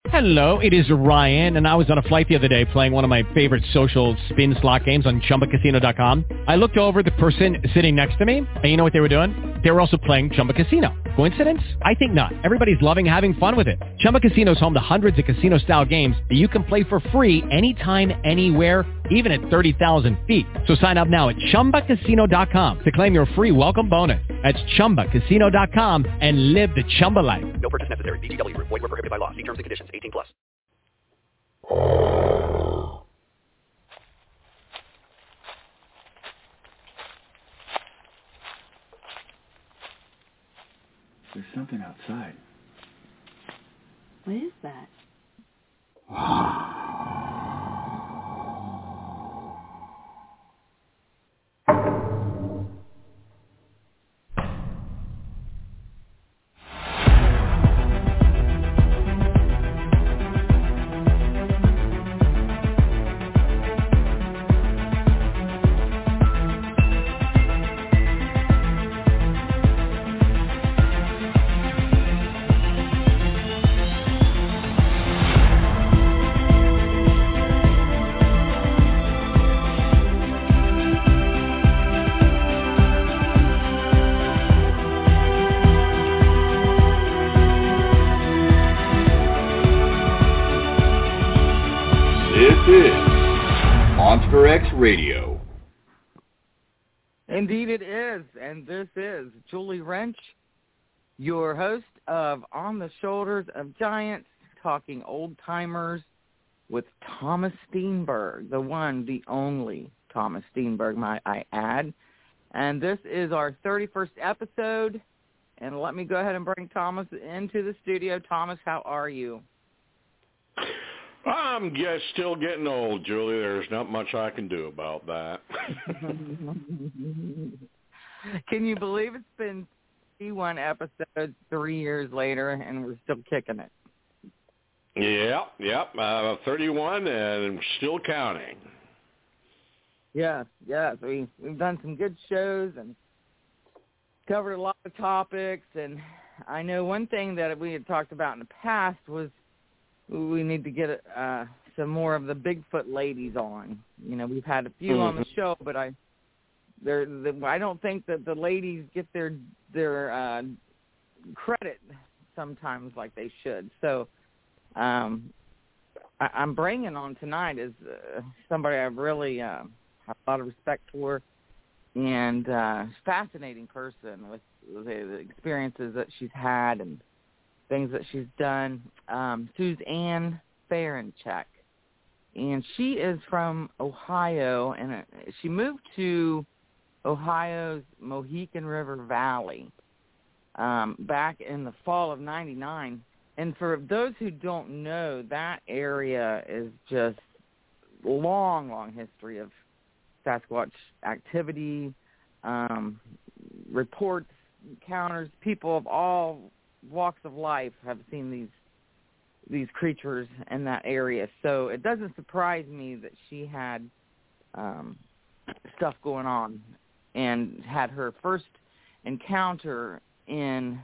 Hello, it is Ryan, and I was on a flight the other day playing one of my favorite social spin slot games on ChumbaCasino.com. I looked over at the person sitting next to me, and you know what they were doing? They were also playing Chumba Casino. Coincidence? I think not. Everybody's loving having fun with it. Chumba Casino is home to hundreds of casino-style games that you can play for free anytime, anywhere, even at 30,000 feet. So sign up now at ChumbaCasino.com to claim your free welcome bonus. That's ChumbaCasino.com and live the Chumba life. No purchase necessary. VGW. Void where prohibited by law. See terms and conditions. 18 plus. There's something outside. What is that? Monster X Radio. Indeed it is, and this is Julie Wrench, your host of On the Shoulders of Giants, talking old-timers with Thomas Steenberg, the one, the only Thomas Steenberg, might I add. And this is our 31st episode, and let me go ahead and bring Thomas into the studio. Thomas, how are you? I'm just still getting old, Julie. There's not much I can do about that. Can you believe it's been 31 episodes 3 years later, and we're still kicking it? Yep. 31 and still counting. Yes. We've done some good shows and covered a lot of topics, and I know one thing that we had talked about in the past was we need to get some more of the Bigfoot ladies on. You know, we've had a few on the show, but I don't think that the ladies get their credit sometimes like they should. So I'm bringing on tonight is somebody I really have a lot of respect for, and fascinating person with the experiences that she's had and things that she's done. Suzanne Farinchek, and she is from Ohio, and she moved to Ohio's Mohican River Valley back in the fall of '99. And for those who don't know, that area is just long history of Sasquatch activity, reports, encounters. People of all walks of life have seen these creatures in that area. So it doesn't surprise me that she had stuff going on and had her first encounter in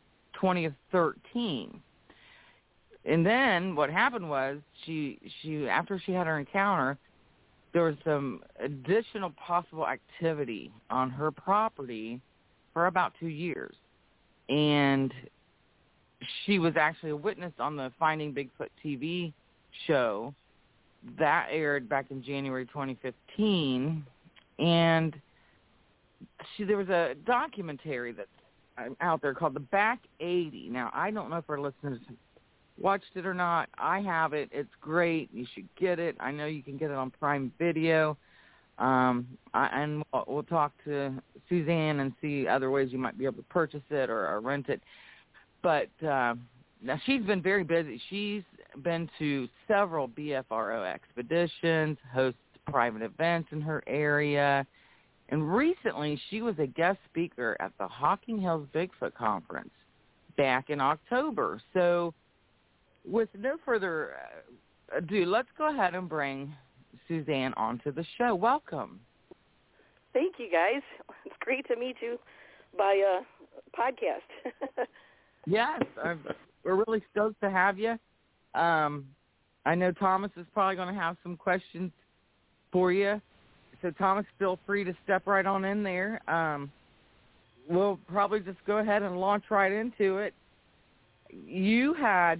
2013. And then what happened was she after she had her encounter, there was some additional possible activity on her property for about 2 years. And she was actually a witness on the Finding Bigfoot TV show that aired back in January 2015. And there was a documentary that's out there called The Back 80. Now, I don't know if our listeners watched it or not. I have it. It's great. You should get it. I know you can get it on Prime Video. And we'll talk to Suzanne and see other ways you might be able to purchase it or rent it. But now she's been very busy. She's been to several BFRO expeditions, hosts private events in her area, and recently she was a guest speaker at the Hocking Hills Bigfoot Conference back in October. So with no further ado, let's go ahead and bring Suzanne onto the show. Welcome. Thank you, guys. It's great to meet you by podcast. Yes, we're really stoked to have you. I know Thomas is probably going to have some questions for you. So, Thomas, feel free to step right on in there. We'll probably just go ahead and launch right into it. You had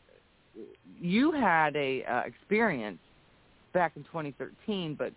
a experience back in 2013, but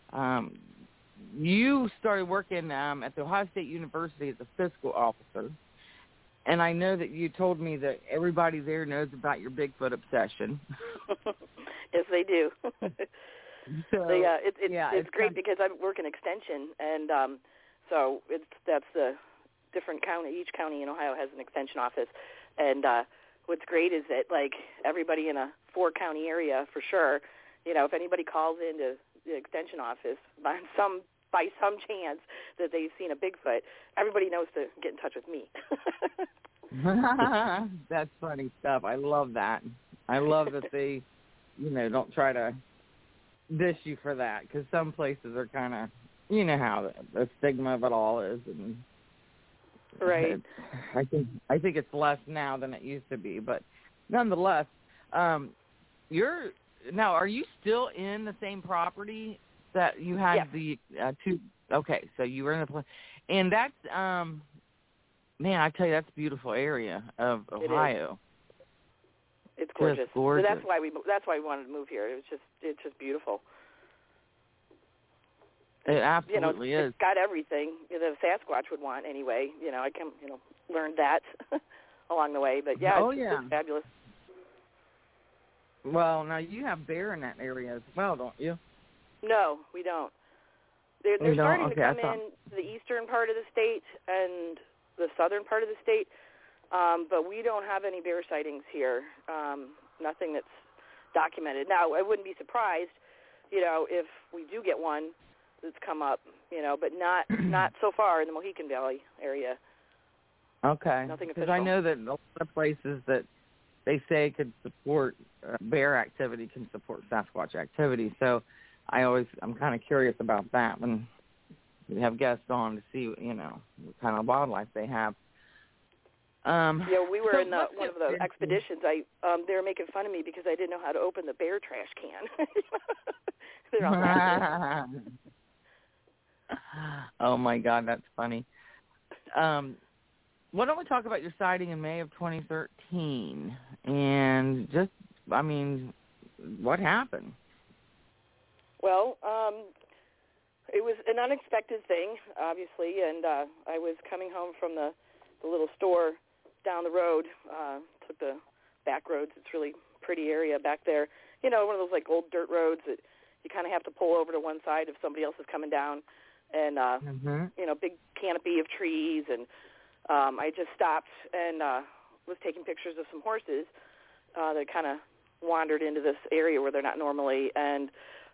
you started working at the Ohio State University as a fiscal officer. And I know that you told me that everybody there knows about your Bigfoot obsession. Yes, they do. So, it's great because I work in extension, and so that's the different county. Each county in Ohio has an extension office, and what's great is that like everybody in a 4-county area for sure. You know, if anybody calls into the extension office by some chance that they've seen a Bigfoot, everybody knows to get in touch with me. That's funny stuff. I love that. I love that they, don't try to dish you for that, because some places are kind of, how the stigma of it all is, and right. I think it's less now than it used to be, but nonetheless, are you still in the same property that you had the two? Okay, so you were in the place, and that's man, I tell you, that's a beautiful area of Ohio. It's gorgeous. Just gorgeous. So that's why we wanted to move here. It's just beautiful. It absolutely is. It's got everything that a Sasquatch would want anyway. I learned that along the way. But it's fabulous. Well, now you have bear in that area as well, don't you? No, we don't. They're starting to come in to the eastern part of the state and the southern part of the state, but we don't have any bear sightings here. Nothing that's documented. Now, I wouldn't be surprised, if we do get one that's come up, but not so far in the Mohican Valley area. Okay. Nothing official. Because I know that a lot of places that they say could support bear activity can support Sasquatch activity. So I'm kind of curious about that when we have guests on to see, what kind of wildlife they have. We were in one of the expeditions. They were making fun of me because I didn't know how to open the bear trash can. They're all laughing. Oh my God, that's funny. Why don't we talk about your sighting in May of 2013 and just, what happened? Well, it was an unexpected thing, obviously, and I was coming home from the little store down the road, took the back roads. It's a really pretty area back there. One of those like old dirt roads that you kind of have to pull over to one side if somebody else is coming down, and big canopy of trees. And I just stopped and was taking pictures of some horses that kind of wandered into this area where they're not normally. And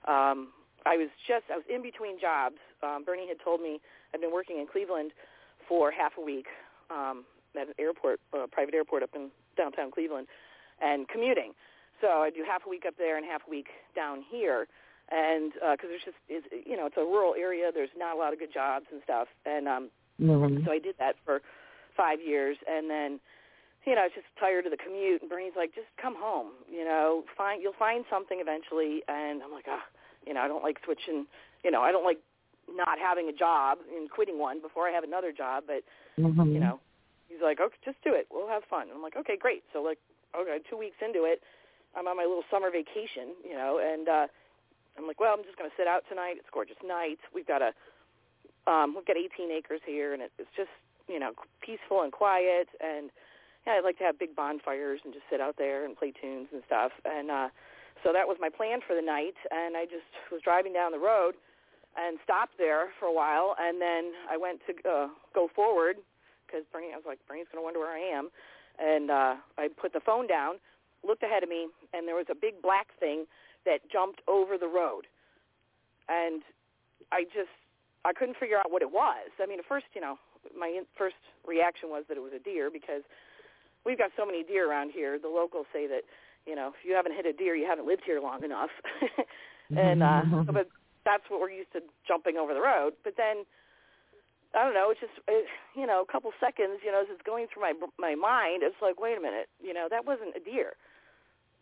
I was in between jobs. Bernie had told me I'd been working in Cleveland for half a week at an airport, private airport up in downtown Cleveland, and commuting. So I do half a week up there and half a week down here, and because it's a rural area, there's not a lot of good jobs and stuff, and so I did that for 5 years, and then I was just tired of the commute, and Bernie's like, just come home, you'll find something eventually, and I'm like, I don't like switching, I don't like not having a job and quitting one before I have another job, but, he's like, okay, just do it. We'll have fun. And I'm like, okay, great. So, 2 weeks into it, I'm on my little summer vacation, and I'm like, well, I'm just going to sit out tonight. It's a gorgeous night. We've got 18 acres here, and it's just, peaceful and quiet, and I like to have big bonfires and just sit out there and play tunes and stuff. And so that was my plan for the night, and I just was driving down the road and stopped there for a while, and then I went to go forward because I was like, Bernie's going to wonder where I am, and I put the phone down, looked ahead of me, and there was a big black thing that jumped over the road, and I couldn't figure out what it was. At first, my first reaction was that it was a deer because we've got so many deer around here. The locals say that, if you haven't hit a deer, you haven't lived here long enough. And but that's what we're used to, jumping over the road. But then, I don't know, it's just, a couple seconds, as it's going through my mind, it's like, wait a minute, that wasn't a deer.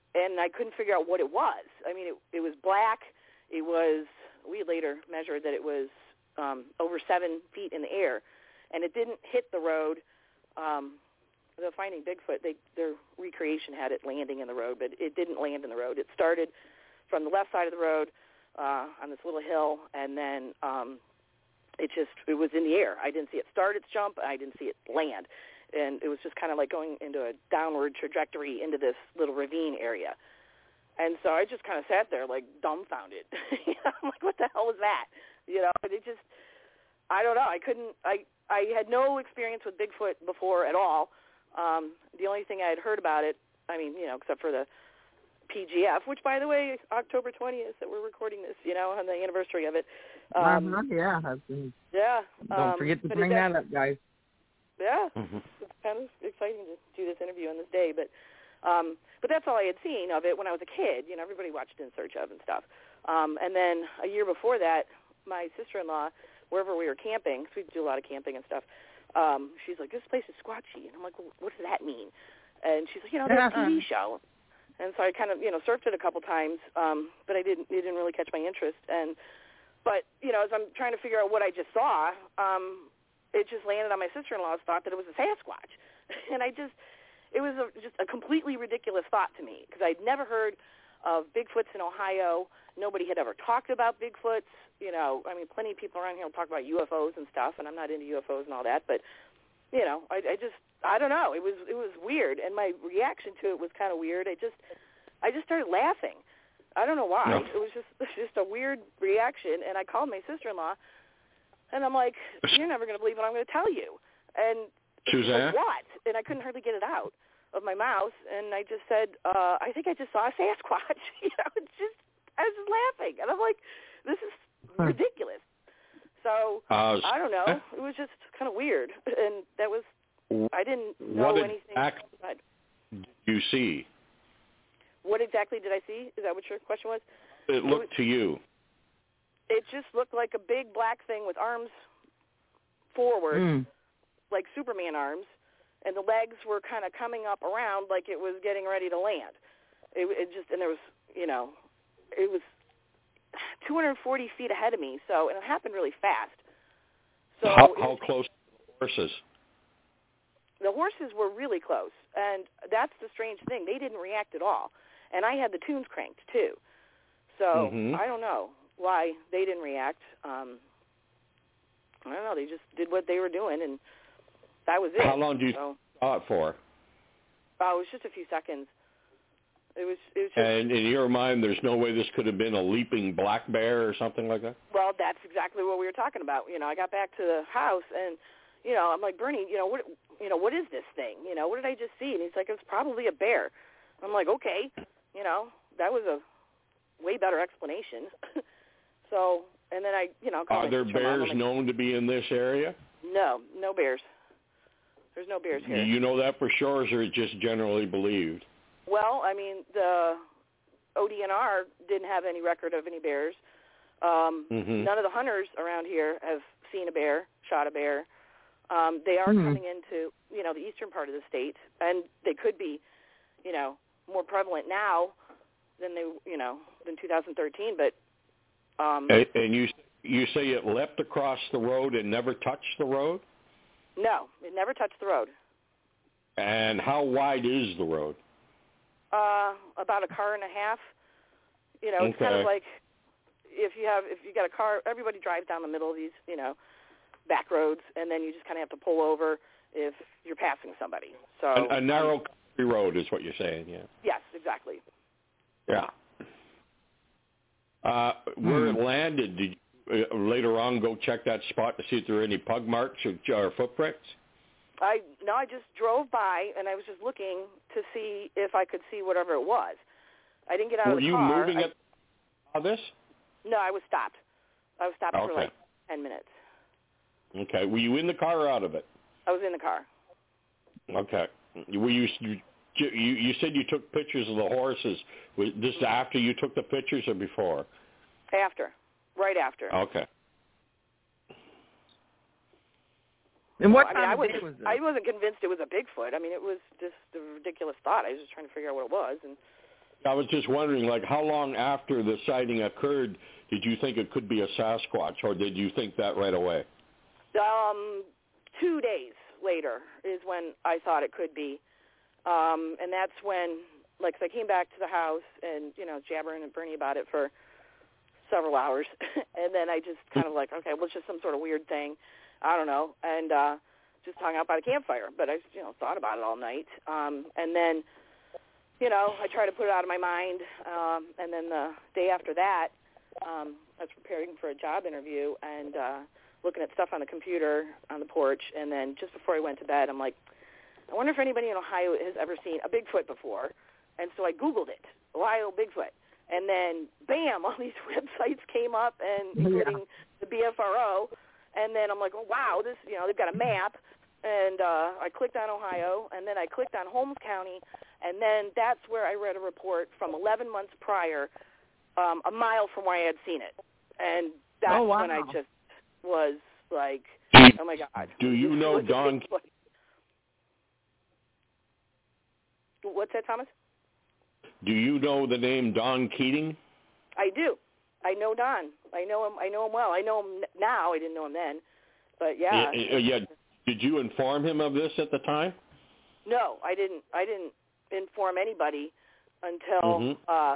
and I couldn't figure out what it was. I mean, it was black. It was, we later measured that it was over 7 feet in the air, and it didn't hit the road. The Finding Bigfoot, their recreation had it landing in the road, but it didn't land in the road. It started from the left side of the road on this little hill, and then it was in the air. I didn't see it start its jump. I didn't see it land. And it was just kind of like going into a downward trajectory into this little ravine area. And so I just kind of sat there like dumbfounded. I'm like, what the hell was that? And it just, I don't know. I had no experience with Bigfoot before at all. The only thing I had heard about it, I mean, except for the PGF, which, by the way, October 20th that we're recording this, on the anniversary of it. Yeah. Don't forget to bring that up, guys. Yeah, It's kind of exciting to do this interview on this day, but that's all I had seen of it when I was a kid. Everybody watched In Search of and stuff. And then a year before that, my sister-in-law, wherever we were camping, because we do a lot of camping and stuff, she's like, this place is squatchy. And I'm like, well, what does that mean? And she's like, that TV show. And so I kind of, surfed it a couple times, but it didn't really catch my interest. But as I'm trying to figure out what I just saw, it just landed on my sister-in-law's thought that it was a Sasquatch. And it was just a completely ridiculous thought to me, because I'd never heard of Bigfoots in Ohio. Nobody had ever talked about Bigfoots. I mean, plenty of people around here will talk about UFOs and stuff, and I'm not into UFOs and all that, but, I don't know. It was weird, and my reaction to it was kind of weird. I just started laughing. I don't know why. No. It was just a weird reaction, and I called my sister-in-law, and I'm like, you're never going to believe what I'm going to tell you. And Suzanne? Like, what? And I couldn't hardly get it out of my mouth, and I just said, I think I just saw a Sasquatch. I was just laughing, and I'm like, this is ridiculous. So, I don't know. It was just kind of weird, and that was, I didn't know anything. What did you see? What exactly did I see? Is that what your question was? It looked to you. It just looked like a big black thing with arms forward, like Superman arms, and the legs were kind of coming up around like it was getting ready to land. And there was, it was 240 feet ahead of me, and it happened really fast. So how close to the horses? The horses were really close, and that's the strange thing. They didn't react at all, and I had the tunes cranked too. So I don't know why they didn't react. I don't know. They just did what they were doing, and that was it. How long do you saw it for? Oh, it was just a few seconds. It was just, and in your mind, there's no way this could have been a leaping black bear or something like that? Well, that's exactly what we were talking about. I got back to the house, and, I'm like, Bernie, what is this thing? What did I just see? And he's like, it's probably a bear. I'm like, okay. That was a way better explanation. So, and then I, called Are there bears known to be in this area? No bears. There's no bears here. You know that for sure, or is it just generally believed? Well, I mean, the ODNR didn't have any record of any bears. None of the hunters around here have seen a bear, shot a bear. They are coming into, the eastern part of the state, and they could be, more prevalent now than than 2013. But and you say it leapt across the road and never touched the road? No, it never touched the road. And how wide is the road? About a car and a half. It's kind of like if you got a car, everybody drives down the middle of these, back roads, and then you just kind of have to pull over if you're passing somebody. So a narrow country road is what you're saying, yeah. Yes, exactly. Yeah. Where it landed, did you later on go check that spot to see if there were any pug marks or footprints? I just drove by, and I was just looking to see if I could see whatever it was. I didn't get out of the car. Were you moving at this? No, I was stopped. I was stopped for like 10 minutes. Okay. Were you in the car or out of it? I was in the car. Okay. Were you said you took pictures of the horses. Was this after you took the pictures or before? After. Right after. Okay. And what time of day was it? I wasn't convinced it was a Bigfoot. I mean, it was just a ridiculous thought. I was just trying to figure out what it was. And I was just wondering, like, how long after the sighting occurred did you think it could be a Sasquatch, or did you think that right away? 2 days later is when I thought it could be. And that's when, like, so I came back to the house and, jabbering and Bernie about it for several hours. And then I just kind of like, okay, well, it's just some sort of weird thing. I don't know. And just hung out by the campfire. But I, thought about it all night. And then, I tried to put it out of my mind. And then the day after that, I was preparing for a job interview and looking at stuff on the computer on the porch. And then just before I went to bed, I'm like, I wonder if anybody in Ohio has ever seen a Bigfoot before. And so I Googled it, Ohio Bigfoot. And then, bam, all these websites came up, and including the BFRO. And then I'm like, oh, wow, this, they've got a map. And I clicked on Ohio, and then I clicked on Holmes County. And then that's where I read a report from 11 months prior, a mile from where I had seen it. And that's when I just was like, oh, my God. Do you know Don? What's that, Thomas? Do you know the name Don Keating? I do. I know Don. I know him well. I know him now. I didn't know him then. But, yeah. Yeah. Did you inform him of this at the time? No, I didn't. I didn't inform anybody until I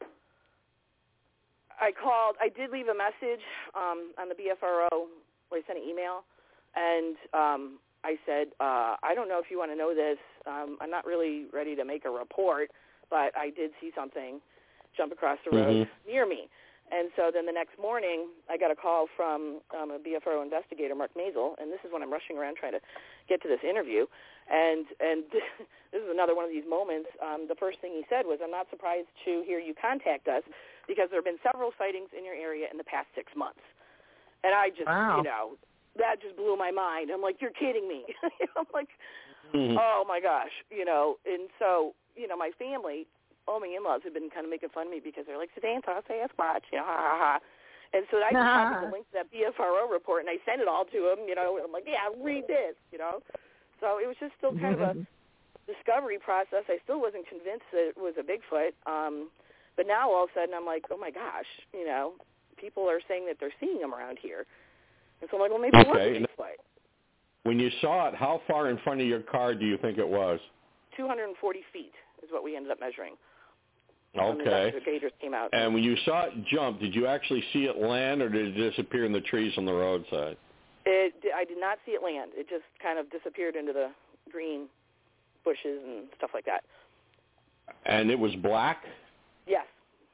called. I did leave a message on the BFRO. I sent an email, and I said, I don't know if you want to know this. I'm not really ready to make a report, but I did see something jump across the road near me. And so then the next morning, I got a call from a BFRO investigator, Mark Mazel, and this is when I'm rushing around trying to get to this interview. And this is another one of these moments. The first thing he said was, I'm not surprised to hear you contact us because there have been several sightings in your area in the past 6 months. And I just, that just blew my mind. I'm like, you're kidding me. I'm like, oh, my gosh, And so, my family, all my in-laws have been kind of making fun of me because they're like, Samantha, Sasquatch, ha, ha, ha. And so I just copied the link to that BFRO report, and I sent it all to them, I'm like, yeah, read this, So it was just still kind of a discovery process. I still wasn't convinced that it was a Bigfoot. But now all of a sudden I'm like, oh, my gosh, people are saying that they're seeing them around here. And so I'm like, well, maybe it was a Bigfoot. When you saw it, how far in front of your car do you think it was? 240 feet is what we ended up measuring. Okay. The investigators came out. And when you saw it jump, did you actually see it land, or did it disappear in the trees on the roadside? I did not see it land. It just kind of disappeared into the green bushes and stuff like that. And it was black? Yes.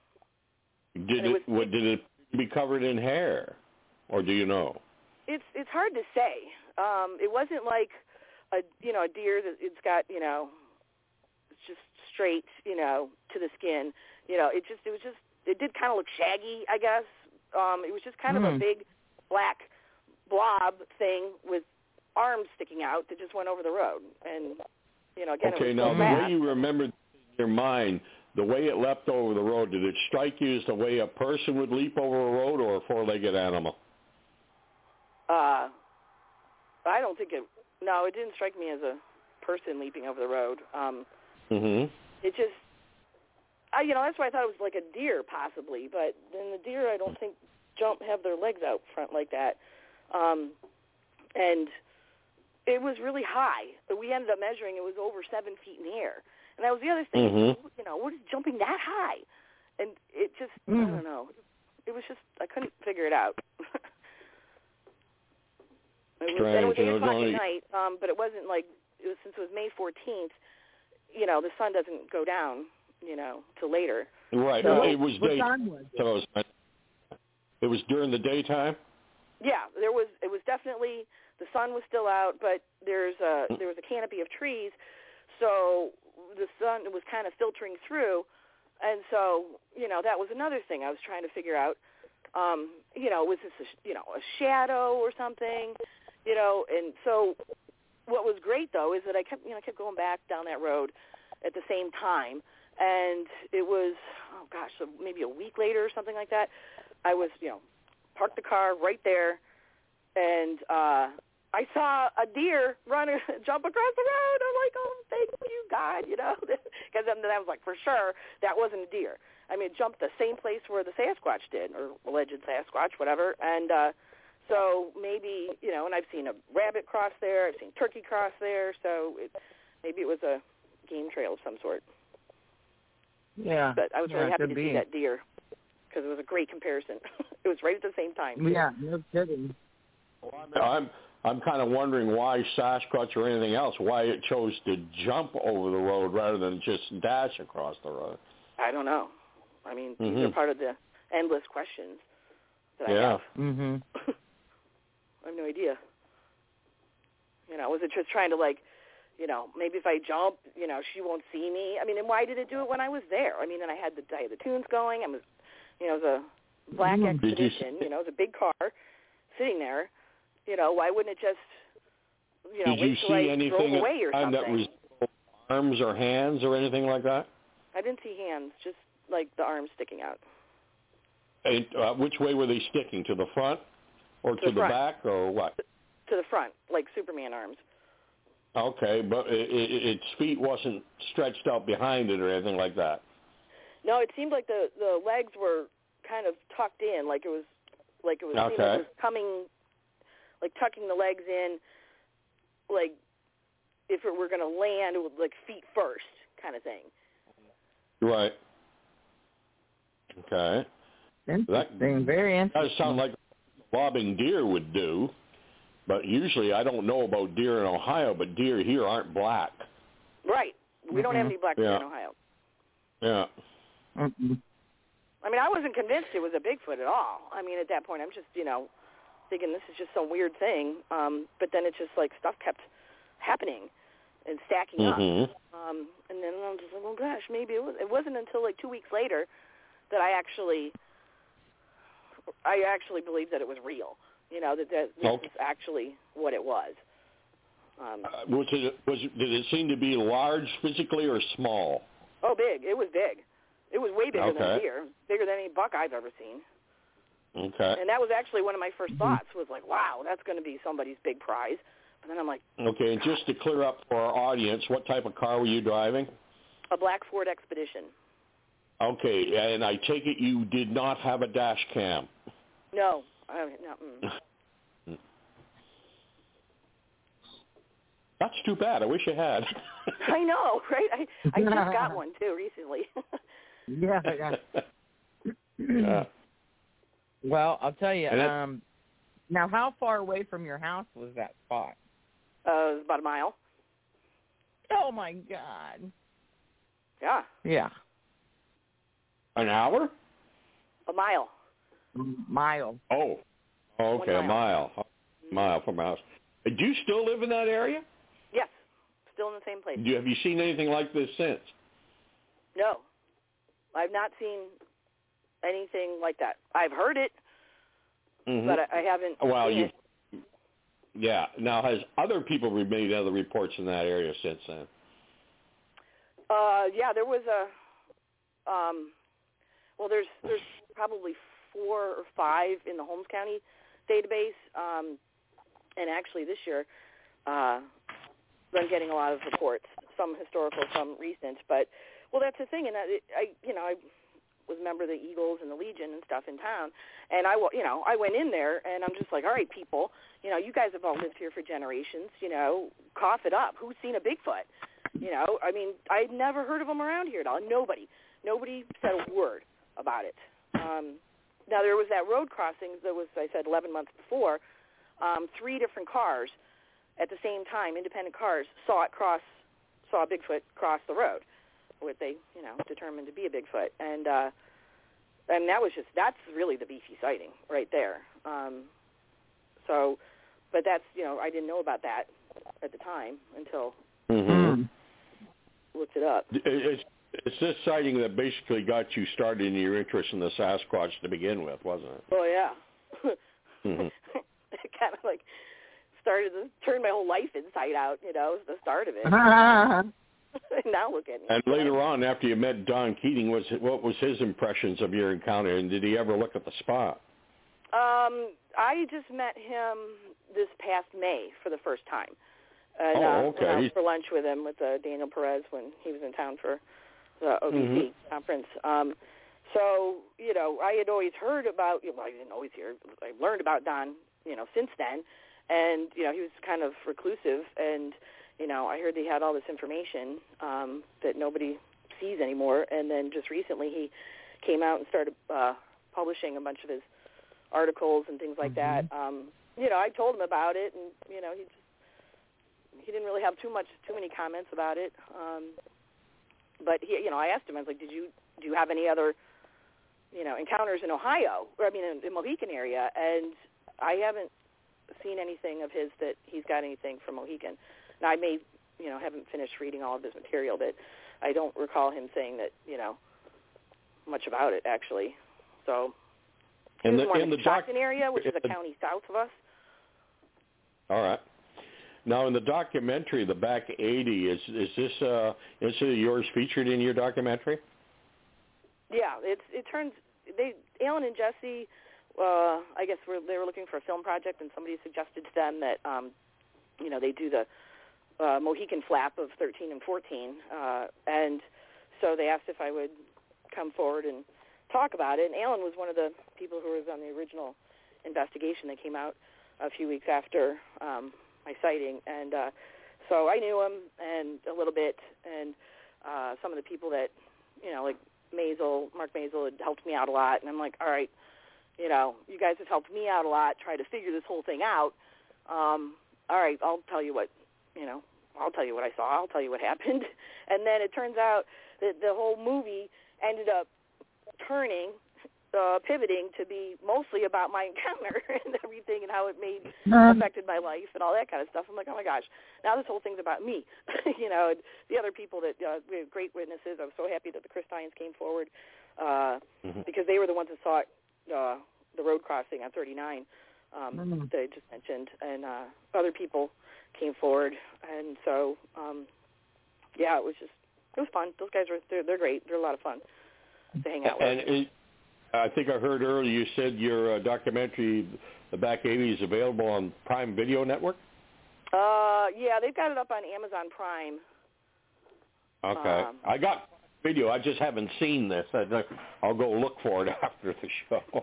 Did it be covered in hair, or do you know? It's hard to say. It wasn't like a deer that it's got it's just straight to the skin. It did kind of look shaggy, I guess. It was just kind of a big black blob thing with arms sticking out that just went over the road. And again, okay, it was now so the fast. way you remember in your mind, the way it leapt over the road, did it strike you as the way a person would leap over a road or a four-legged animal? I don't think it. No, it didn't strike me as a person leaping over the road. It just, that's why I thought it was like a deer possibly. But then the deer, I don't think have their legs out front like that. And it was really high. We ended up measuring. It was over 7 feet in the air. And that was the other thing. What is jumping that high? And it just, I don't know. It was just, I couldn't figure it out. It was 8 o'clock at night, but it wasn't like, since it was May 14th, the sun doesn't go down, till later. Right. So, it was daytime. So it was during the daytime? Yeah, it was definitely, the sun was still out, but there was a canopy of trees, so the sun was kind of filtering through, and so, that was another thing I was trying to figure out. Was this a shadow or something? And so what was great, though, is that I kept going back down that road at the same time. And it was, so maybe a week later or something like that, I was, parked the car right there. And I I saw a deer jump across the road. I'm like, oh, thank you, God, because then I was like, for sure, that wasn't a deer. I mean, it jumped the same place where the Sasquatch did, or alleged Sasquatch, whatever. And so maybe, and I've seen a rabbit cross there. I've seen turkey cross there. So maybe it was a game trail of some sort. Yeah. But I was really happy to be. see that deer because it was a great comparison. It was right at the same time. Yeah, no kidding. Well, I'm kind of wondering why Sasquatch or anything else, why it chose to jump over the road rather than just dash across the road. I don't know. I mean, these are part of the endless questions that I have. Mm-hmm. I have no idea. Was it just trying to maybe if I jump, she won't see me. I mean, and why did it do it when I was there? I mean, and I had the tunes going. It was a black expedition. It was a big car sitting there. Why wouldn't it just, did you see anything away or something? That was arms or hands or anything like that? I didn't see hands, just like the arms sticking out. And, which way were they sticking? To the front or to the back or what? To the front, like Superman arms. Okay, but its feet wasn't stretched out behind it or anything like that. No, it seemed like the legs were kind of tucked in, like it was okay. seemed like it was coming, like tucking the legs in, like if it were going to land, it would like feet first kind of thing. Right. Okay. Interesting. Very interesting. That sounds like lobbing deer would do. But usually, I don't know about deer in Ohio, but deer here aren't black. Right. We don't have any black deer in Ohio. Yeah. Mm-hmm. I mean, I wasn't convinced it was a Bigfoot at all. I mean, at that point, I'm just, thinking this is just some weird thing. But then it's just like stuff kept happening and stacking up. And then I'm just like, oh, gosh, maybe it was. It wasn't until like 2 weeks later that I actually believed that it was real. That this is actually what it was. Did it seem to be large physically or small? Oh, big. It was big. It was way bigger than a deer, bigger than any buck I've ever seen. Okay. And that was actually one of my first thoughts was like, wow, that's going to be somebody's big prize. But then I'm like, okay, and just to clear up for our audience, what type of car were you driving? A black Ford Expedition. Okay, and I take it you did not have a dash cam? No. No. That's too bad. I wish I had. I know, right? I just got one too recently. Yeah. Well, I'll tell you. Now, how far away from your house was that spot? It was about a mile. Oh my God. Yeah. Yeah. An hour? A mile. Mile. Oh. Okay, a mile. A mile from my house. Do you still live in that area? Yes. Still in the same place. Have you seen anything like this since? No. I've not seen anything like that. I've heard it, but I haven't seen it. Yeah. Now, has other people made other reports in that area since then? Yeah, there was there's probably 4 or 5 in the Holmes County database, and actually this year, been getting a lot of reports, some historical, some recent. But that's the thing, and I was a member of the Eagles and the Legion and stuff in town, and I went in there, and I'm just like, all right, people, you guys have all lived here for generations, cough it up. Who's seen a Bigfoot? I mean, I'd never heard of them around here at all. Nobody said a word about it. Now, there was that road crossing that was, I said, 11 months before. 3 different cars at the same time, independent cars, saw a Bigfoot cross the road, which they, determined to be a Bigfoot. And that's really the beefy sighting right there. But that's, I didn't know about that at the time until looked it up. It's this sighting that basically got you started in your interest in the Sasquatch to begin with, wasn't it? Oh, yeah. It kind of like started to turn my whole life inside out, it was the start of it. Now look at me. And later on, after you met Don Keating, what was his impressions of your encounter, and did he ever look at the spot? I just met him this past May for the first time. And, okay. went out for lunch with him with Daniel Perez when he was in town for the OBC conference. So, you know, I had always heard about, well, I didn't always hear, I learned about Don, you know, since then. And, you know, he was kind of reclusive. And, you know, I heard he had all this information that nobody sees anymore. And then just recently he came out and started publishing a bunch of his articles and things like that. You know, I told him about it, and, you know, he didn't really have too many comments about it. But he, you know, I asked him, I was like, do you have any other, you know, encounters in Ohio, or I mean in the Mohican area? And I haven't seen anything of his that he's got anything from Mohican. Now, I may, you know, haven't finished reading all of his material, but I don't recall him saying that, you know, much about it, actually. So he was more in the Stockton area, which is a county south of us. All right. Now, in the documentary, The Back 80, is this incident of yours featured in your documentary? Yeah, Alan and Jesse, I guess they were looking for a film project, and somebody suggested to them that, you know, they do the Mohican flap of 13 and 14, and so they asked if I would come forward and talk about it. And Alan was one of the people who was on the original investigation that came out a few weeks after my sighting, and so I knew him and a little bit, and some of the people that, you know, like Mark Maisel had helped me out a lot, and I'm like, all right, you know, you guys have helped me out a lot, try to figure this whole thing out. All right, I'll tell you what, you know, I'll tell you what I saw, I'll tell you what happened. And then it turns out that the whole movie ended up pivoting to be mostly about my encounter and everything, and how it affected my life and all that kind of stuff. I'm like, oh my gosh, now this whole thing's about me. You know, and the other people that we have great witnesses. I was so happy that the Christines came forward because they were the ones that saw it, the road crossing on 39 that I just mentioned, and other people came forward, and so yeah, it was fun. Those guys they're great. They're a lot of fun to hang out with. And I think I heard earlier you said your documentary, The Back 80, is available on Prime Video Network? Yeah, they've got it up on Amazon Prime. Okay. I got video. I just haven't seen this. I'll go look for it after the show.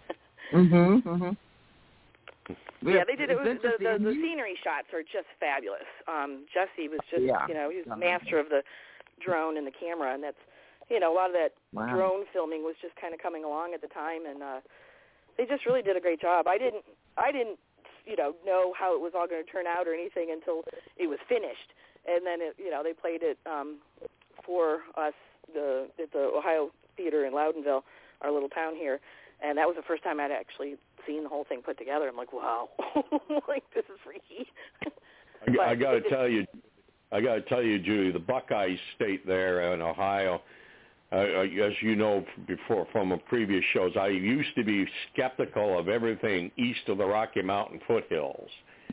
Yeah, they did. The scenery shots are just fabulous. Jesse was just, you know, he was the master of the drone and the camera, and that's, you know, a lot of that drone filming was just kind of coming along at the time, and they just really did a great job. I didn't, you know how it was all going to turn out or anything until it was finished, and then you know, they played it for us at the Ohio Theater in Loudonville, our little town here, and that was the first time I'd actually seen the whole thing put together. I'm like, wow, like, this is freaky. I got to tell you, Judy, the Buckeye State there in Ohio. As you know before from a previous shows, I used to be skeptical of everything east of the Rocky Mountain foothills.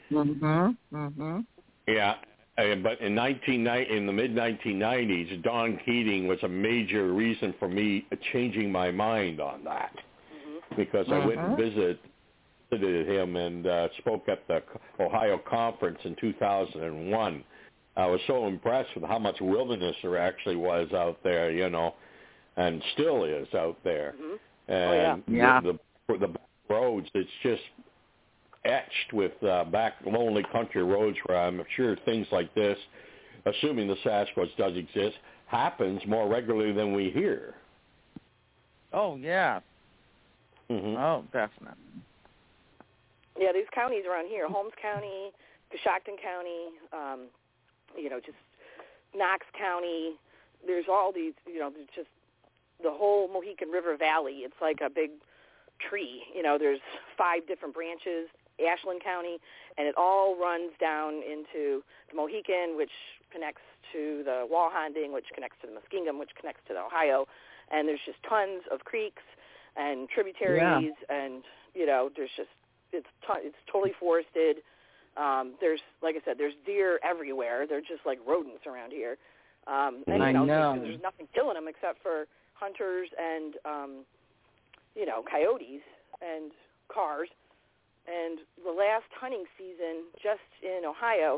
Yeah, but in the mid-1990s, Don Keating was a major reason for me changing my mind on that, because I went and visited him and spoke at the Ohio Conference in 2001. I was so impressed with how much wilderness there actually was out there, you know, and still is out there. And the roads, it's just etched with back lonely country roads where I'm sure things like this, assuming the Sasquatch does exist, happens more regularly than we hear. Oh, yeah. Oh, definitely. Yeah, these counties around here, Holmes County, Coshocton County, you know, just Knox County, there's all these, you know, just the whole Mohican River Valley. It's like a big tree. You know, there's 5 different branches, Ashland County, and it all runs down into the Mohican, which connects to the Walhonding, which connects to the Muskingum, which connects to the Ohio. And there's just tons of creeks and tributaries, and, you know, there's just, it's totally forested. There's, like I said, there's deer everywhere. They're just like rodents around here. And, you know. There's nothing killing them except for hunters and, you know, coyotes and cars. And the last hunting season, just in Ohio,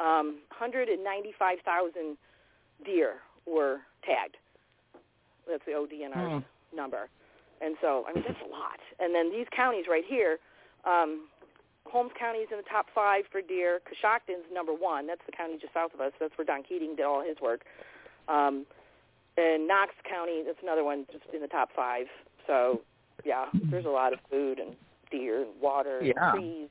195,000 deer were tagged. That's the ODNR number. And so, I mean, that's a lot. And then these counties right here, Holmes County is in the top 5 for deer. Coshocton's number 1. That's the county just south of us. That's where Don Keating did all his work. And Knox County, that's another one just in the top 5. So, yeah, there's a lot of food and deer and water and trees.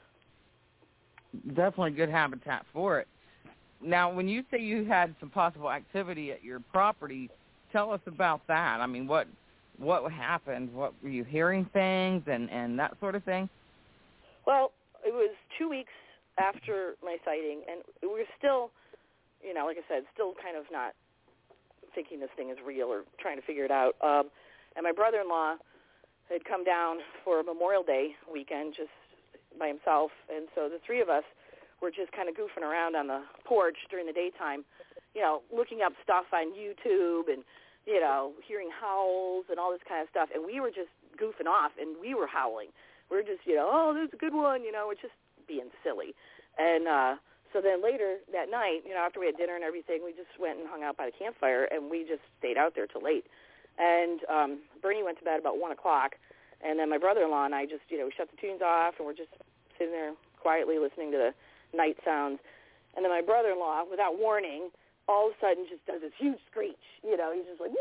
Definitely good habitat for it. Now, when you say you had some possible activity at your property, tell us about that. I mean, what happened? What were you hearing things and that sort of thing? Well, it was 2 weeks after my sighting, and we were still, you know, like I said, still kind of not thinking this thing is real or trying to figure it out. And my brother-in-law had come down for a Memorial Day weekend just by himself, and so the three of us were just kind of goofing around on the porch during the daytime, you know, looking up stuff on YouTube and, you know, hearing howls and all this kind of stuff, and we were just goofing off, and we were howling. We were just, you know, oh, there's a good one, you know, we're just being silly. And so then later that night, you know, after we had dinner and everything, we just went and hung out by the campfire, and we just stayed out there till late. And Bernie went to bed about 1 o'clock, and then my brother-in-law and I just, you know, we shut the tunes off, and we're just sitting there quietly listening to the night sounds. And then my brother-in-law, without warning, all of a sudden just does this huge screech. You know, he's just like,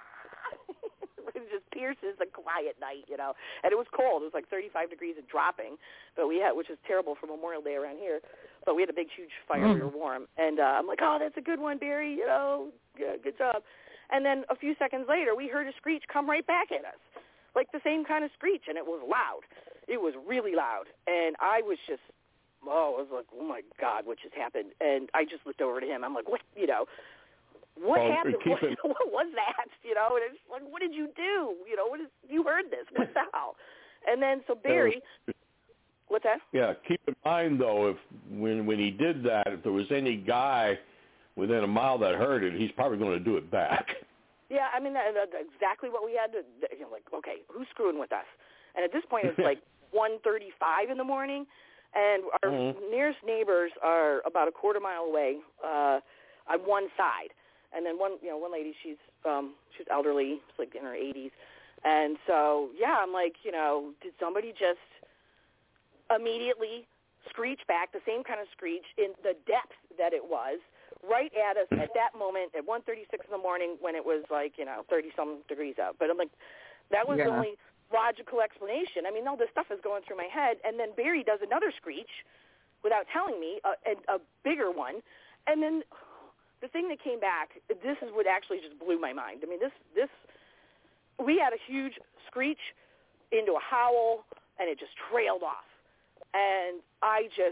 it just pierces the quiet night, you know. And it was cold. It was like 35 degrees and dropping, but we had, which is terrible for Memorial Day around here. But we had a big, huge fire. We were warm. And I'm like, oh, that's a good one, Barry. You know, good job. And then a few seconds later, we heard a screech come right back at us, like the same kind of screech, and it was loud. It was really loud. And I was just, I was like, oh, my God, what just happened? And I just looked over to him. I'm like, what, you know, what happened? What was that? You know, and it's like, what did you do? You know, you heard this. What the hell? And then so Barry, what's that? Yeah, keep in mind, though, if when he did that, if there was any guy within a mile that heard it, he's probably going to do it back. Yeah, I mean, that's exactly what we had to, you know, like, okay, who's screwing with us? And at this point, it's like 1:35 in the morning, and our nearest neighbors are about a quarter mile away on one side. And then one lady, she's elderly, she's like in her 80s. And so, yeah, I'm like, you know, did somebody just immediately screech back, the same kind of screech in the depth that it was, right at us at that moment at 1:36 in the morning when it was like, you know, 30-some degrees out. But I'm like, that was the only logical explanation. I mean, all this stuff is going through my head. And then Barry does another screech without telling me, a bigger one. And then the thing that came back, this is what actually just blew my mind. I mean, this we had a huge screech into a howl, and it just trailed off. And I just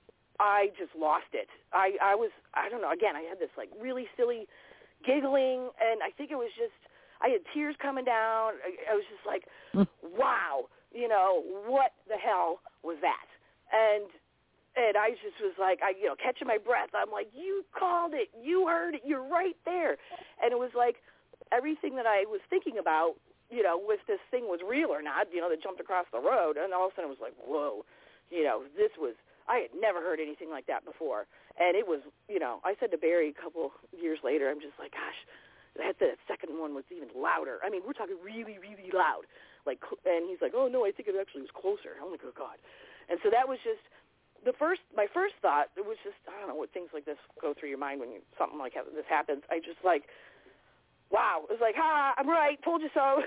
lost it. I don't know, again, I had this like really silly giggling, and I think it was just, I had tears coming down. I was just like, wow, you know, what the hell was that? And I just was like, catching my breath. I'm like, you called it. You heard it. You're right there. And it was like everything that I was thinking about, you know, if this thing was real or not, you know, that jumped across the road. And all of a sudden it was like, whoa, you know, I had never heard anything like that before. And it was, you know, I said to Barry a couple years later, I'm just like, gosh, that second one was even louder. I mean, we're talking really, really loud. Like, and he's like, oh, no, I think it actually was closer. I'm like, oh, God. And so that was just, my first thought, it was just, I don't know what things like this go through your mind when something like this happens. I just like, wow. It was like, I'm right, told you so.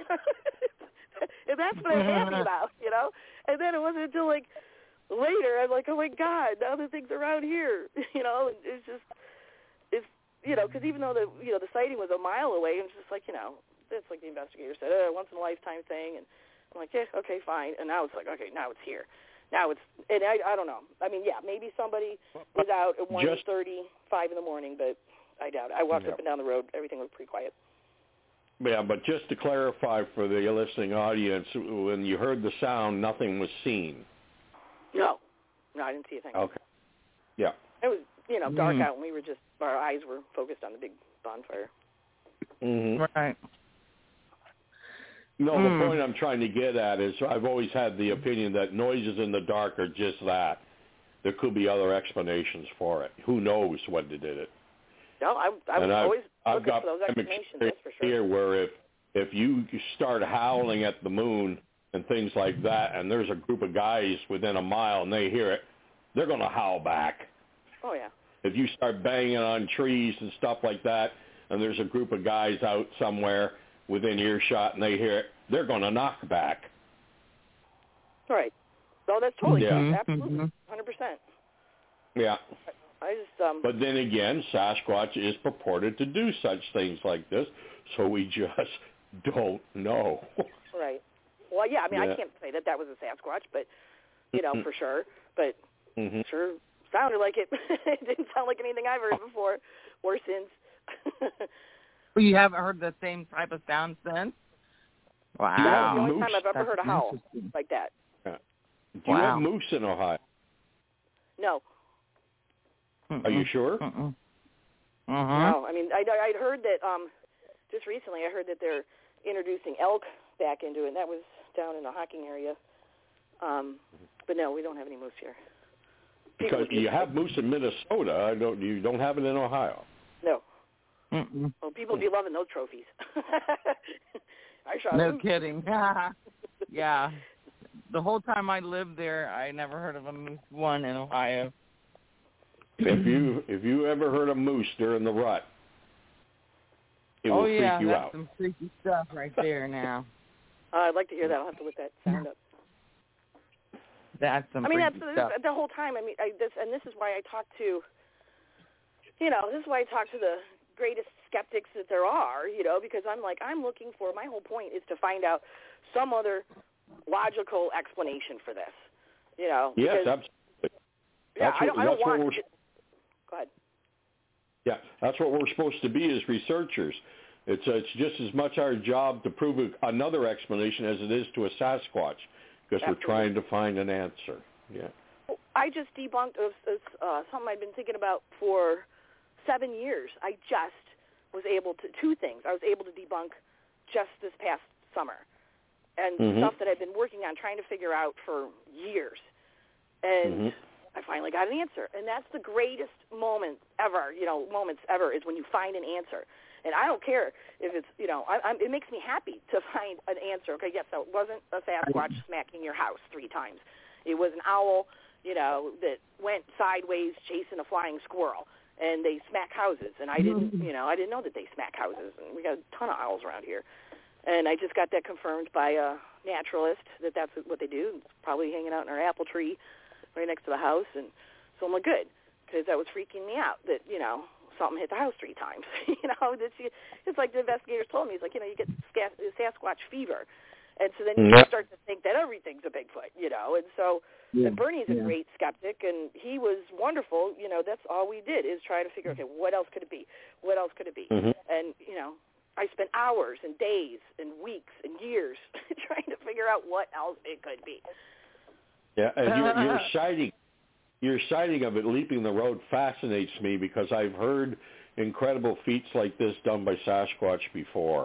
And that's what I'm happy about, you know. And then it wasn't until like later, I'm like, oh my God, now the thing's around here, you know. It's just, you know, because even though the sighting was a mile away, it was just like, you know, it's like the investigator said, once in a lifetime thing, and I'm like, yeah, okay, fine. And now it's like, okay, now it's here. Now it's, and I don't know. I mean, yeah, maybe somebody was out at 1:35 in the morning, but I doubt it. I walked up and down the road. Everything was pretty quiet. Yeah, but just to clarify for the listening audience, when you heard the sound, nothing was seen. No, I didn't see a thing. Okay. Yeah. It was, you know, dark out, and our eyes were focused on the big bonfire. Right. No, the point I'm trying to get at is I've always had the opinion that noises in the dark are just that. There could be other explanations for it. Who knows when they did it? No, I was always looking for those explanations, that's for sure. Here where if you start howling at the moon and things like that, and there's a group of guys within a mile and they hear it, they're going to howl back. Oh, yeah. If you start banging on trees and stuff like that, and there's a group of guys out somewhere within earshot and they hear it, they're going to knock back. Right. Oh, that's totally true. Yeah. Absolutely. 100%. Yeah. I just But then again, Sasquatch is purported to do such things like this, so we just don't know. Right. Well, yeah, I mean, I can't say that was a Sasquatch, but, for sure. But sure sounded like it. It didn't sound like anything I've heard before or since. Well, you haven't heard the same type of sound since? Wow. That's the only time I've ever heard a howl like that. Yeah. Do you have moose in Ohio? No. Are you sure? No, I mean, I'd heard that just recently. I heard that they're introducing elk back into it. And that was down in the Hocking area. But no, we don't have any moose here. Because you have moose in Minnesota. You don't have it in Ohio. No. Well, people be loving those trophies. I shot no moose. Kidding. Yeah. The whole time I lived there, I never heard of a moose one in Ohio. If you ever heard a moose during the rut, it will freak you that's out. Some freaky stuff right there now. I'd like to hear that. I'll have to look that sound up. That's some. I mean, that's stuff. the whole time. I mean, this is why I talk to, this is why I talk to the greatest skeptics that there are, because I'm looking for. My whole point is to find out some other logical explanation for this. Yes, absolutely. Yeah, I don't want. Go ahead. Yeah, that's what we're supposed to be as researchers. It's just as much our job to prove another explanation as it is to a Sasquatch, because we're trying to find an answer. Yeah. Well, I just debunked something I'd been thinking about for 7 years. I just was able to two things. I was able to debunk just this past summer, and stuff that I've been working on trying to figure out for years, and. I finally got an answer, and that's the greatest moments ever is when you find an answer. And I don't care if it's, it makes me happy to find an answer. Okay, yes, so it wasn't a Sasquatch smacking your house 3 times. It was an owl, that went sideways chasing a flying squirrel, and they smack houses. And I didn't know that they smack houses, and we got a ton of owls around here. And I just got that confirmed by a naturalist that that's what they do. It's probably hanging out in our apple tree right next to the house, and so I'm like, good, because that was freaking me out that, something hit the house 3 times. It's like the investigators told me, it's like, you get Sasquatch fever, and so then you start to think that everything's a Bigfoot, and so and Bernie's a great skeptic, and he was wonderful, that's all we did is try to figure, okay, what else could it be? What else could it be? And, I spent hours and days and weeks and years trying to figure out what else it could be. Yeah, and your sighting of it leaping the road fascinates me because I've heard incredible feats like this done by Sasquatch before.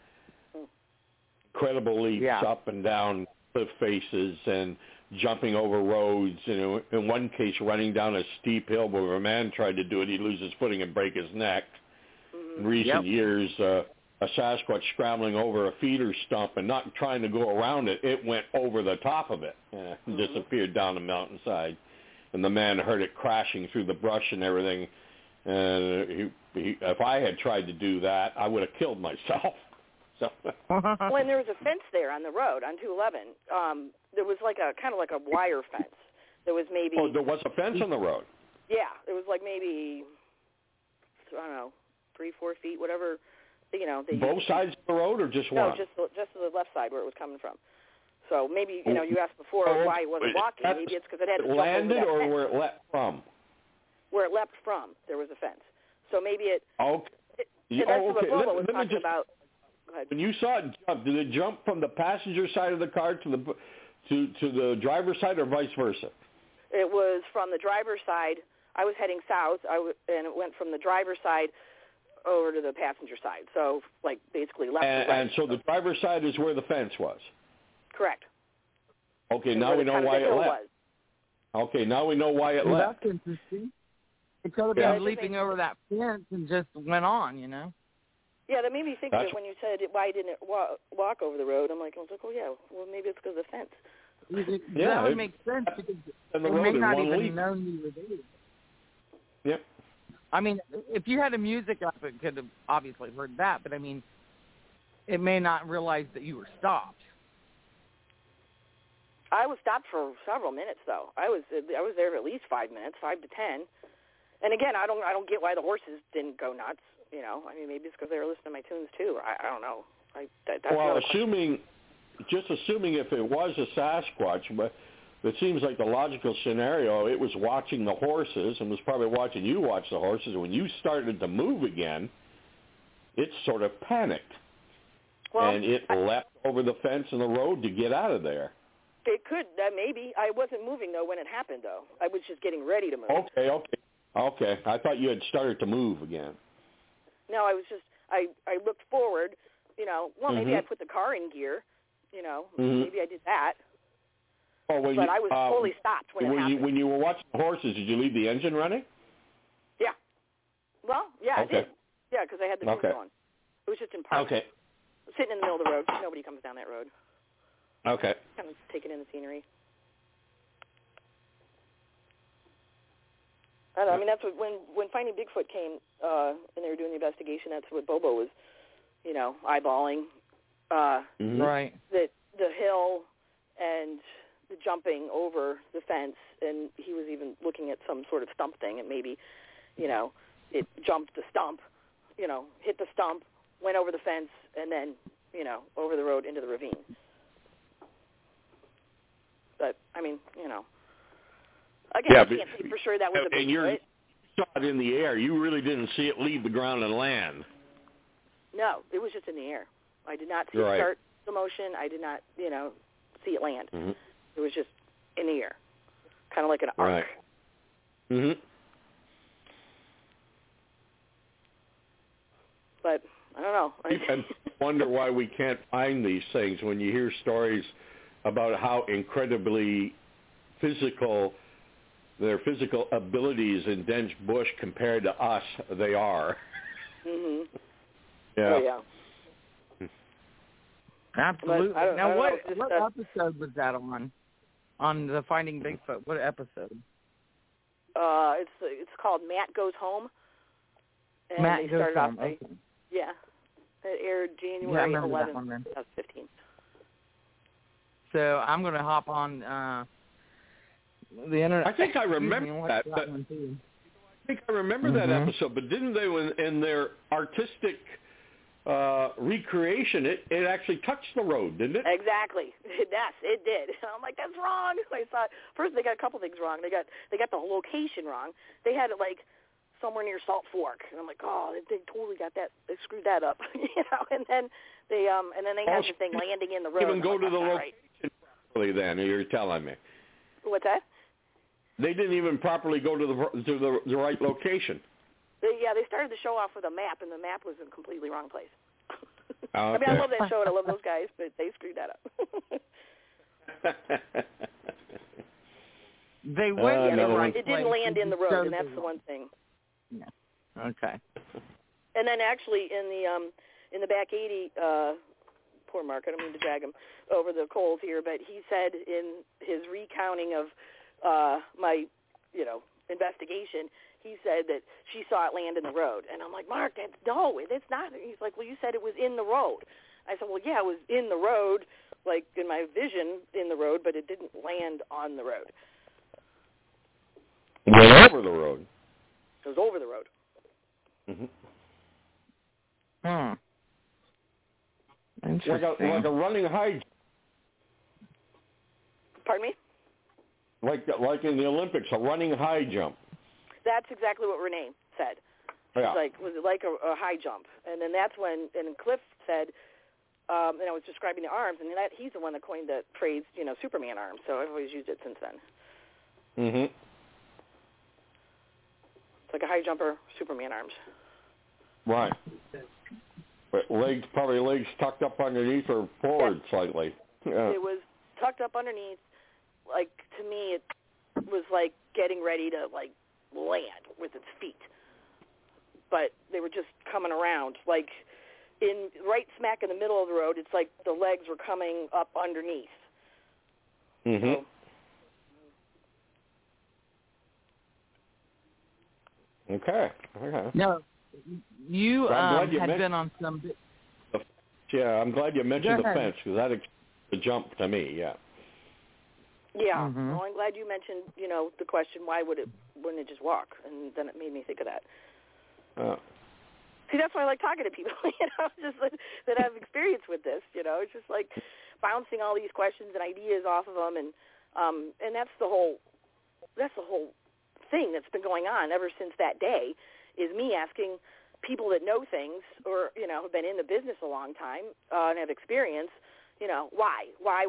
Incredible leaps up and down cliff faces and jumping over roads. In one case, running down a steep hill where a man tried to do it, he'd lose his footing and break his neck. In recent years, a Sasquatch scrambling over a feeder stump and not trying to go around it, it went over the top of it and disappeared down the mountainside. And the man heard it crashing through the brush and everything. And if I had tried to do that, I would have killed myself. So. When there was a fence there on the road on 211, there was kind of like a wire fence. There was maybe... Oh, there was a fence on the road? Yeah, it was like maybe, I don't know, 3-4 feet, whatever... Both sides of the road or just one? No, just the left side where it was coming from. So maybe, you asked before why it wasn't walking. Maybe it's because it had to jump landed over that or fence. where it leapt from? Where it leapt from, there was a fence. So maybe it... Okay. That's what Bobo was talking about. Go ahead. When you saw it jump, did it jump from the passenger side of the car to the driver's side or vice versa? It was from the driver's side. I was heading south, and it went from the driver's side over to the passenger side. So, like, basically left to right. And so the driver's side is where the fence was? Correct. Okay, And now where we the know kind of why the it hill left. was. Okay, now we know why it left. That's interesting. It could have Yeah. been leaping over that fence and just went on, you know? Yeah, that made me think That's- that when you said why didn't it walk over the road, I was like, oh yeah, well maybe it's because of the fence. That would make sense because and the it road may in not one even leap. known you were there. Yep. I mean, if you had the music up, it could have obviously heard that, but I mean, it may not realize that you were stopped. I was stopped for several minutes though. I was there for at least 5 minutes, 5 to 10. And again, I don't get why the horses didn't go nuts. You know, I mean, maybe it's because they were listening to my tunes too. I don't know. That's well, another question. assuming if it was a Sasquatch, but it seems like the logical scenario, it was watching the horses and was probably watching you watch the horses. And when you started to move again, it sort of panicked. Well, and it leapt over the fence and the road to get out of there. It could, maybe. I wasn't moving, though, when it happened, though. I was just getting ready to move. Okay. I thought you had started to move again. No, I was just, I looked forward, you know, well, maybe Mm-hmm. I put the car in gear, you know, maybe I did that. Oh, well, but I was fully stopped when it happened. When you were watching the horses, did you leave the engine running? Yeah. Well, yeah, Okay. I did. Yeah, because I had the tunes on. It was just in park. Okay. Sitting in the middle of the road. Nobody comes down that road. Okay. Kind of taking in the scenery. I don't know, I mean, that's what, when Finding Bigfoot came and they were doing the investigation, that's what Bobo was, you know, eyeballing. Right. The hill and the jumping over the fence, and he was even looking at some sort of stump thing, and maybe, you know, it jumped the stump, you know, hit the stump, went over the fence, and then, you know, over the road into the ravine. But, I mean, you know, again, I can't say for sure that was a Bigfoot. You saw it in the air. You really didn't see it leave the ground and land. No, it was just in the air. I did not see it start the motion. I did not, you know, see it land. Mm-hmm. It was just in the air, kind of like an arc. Right. Mm-hmm. But I don't know. I wonder why we can't find these things when you hear stories about how incredibly physical their physical abilities in dense bush compared to us they are. Mm-hmm. Yeah. Oh, yeah. Absolutely. Now, what know, episode was that on? On the Finding Bigfoot, what episode? It's called Matt Goes Home. And Matt they Goes started Home. off. Okay. Yeah. It aired January 11th, 2015. So I'm going to hop on the internet. I think I remember that. But I think I remember that episode. But didn't they, in their artistic recreation, it actually touched the road, didn't it? Exactly. Yes, it did. I'm like, that's wrong. I thought first they got a couple things wrong. They got the location wrong. They had it like somewhere near Salt Fork, and I'm like, oh, they totally got that. They screwed that up, you know. And then they had the thing landing in the road. Even go to the location properly. Then you're telling me. What's that? They didn't even properly go to the right location. They started the show off with a map, and the map was in a completely wrong place. Okay. I mean, I love that show, and I love those guys, but they screwed that up. They went in the right place. It didn't land in the road, and that's the one thing. Yeah. Okay. And then actually in the back 80, poor Mark, I don't mean to drag him over the coals here, but he said in his recounting of my, you know, investigation, he said that she saw it land in the road. And I'm like, Mark, it's not. He's like, well, you said it was in the road. I said, well, yeah, it was in the road, like in my vision in the road, but it didn't land on the road. It went over the road. It was over the road. Mm-hmm. Interesting. Like a running high jump. Pardon me? Like in the Olympics, a running high jump. That's exactly what Renee said. Yeah. Was it like a high jump? And then that's when, and Cliff said, and I was describing the arms, and he's the one that coined the phrase, you know, Superman arms. So I've always used it since then. Mm-hmm. It's like a high jumper, Superman arms. Right. But legs tucked up underneath or forward slightly. Yeah. It was tucked up underneath. Like, to me, it was like getting ready to, like, land with its feet. But they were just coming around. Like, right smack in the middle of the road, it's like the legs were coming up underneath. Mm-hmm. Okay. No, you had been on some... Yeah, I'm glad you mentioned the fence, because that a jump to me, yeah. Yeah. Mm-hmm. Well, I'm glad you mentioned, the question, why wouldn't it just walk? And then it made me think of that. Oh. See, that's why I like talking to people, just that have experience with this, It's just like bouncing all these questions and ideas off of them, and that's the whole thing that's been going on ever since that day, is me asking people that know things or, have been in the business a long time and have experience, why?